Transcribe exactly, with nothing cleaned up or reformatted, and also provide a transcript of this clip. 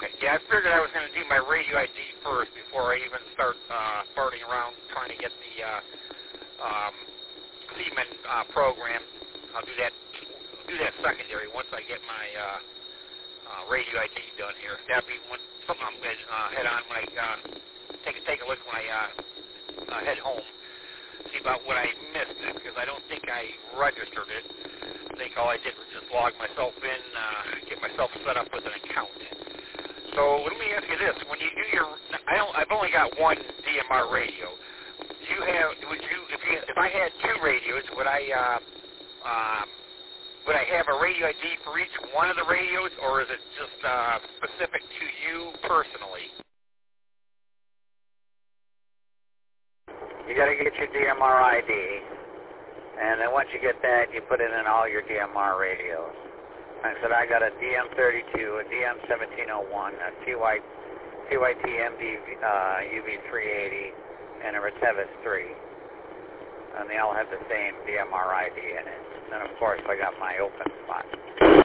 Okay. Yeah, I figured I was going to do my radio I D first before I even start uh, farting around trying to get the uh, um, Seaman uh, program. I'll do that. Do that secondary once I get my uh, uh, radio I D done here. That'll be one, something I'm going to uh, head on when I uh, take take a look when I uh, uh, head home. See about what I missed because I don't think I registered it. I think all I did was just log myself in, uh, get myself set up with an account. So let me ask you this: when you do your, I don't, I've only got one D M R radio. Do you have? Would you, if you, if I had two radios, would I, uh, um, would I have a radio I D for each one of the radios, or is it just uh, specific to you personally? You got to get your D M R I D, and then once you get that, you put it in all your D M R radios. I said I got a D M thirty-two, a D M seventeen oh one, a T Y, T Y T M D uh, U V three eighty, and a Retevis three, and they all have the same D M R I D in it. And of course, I got my open spot.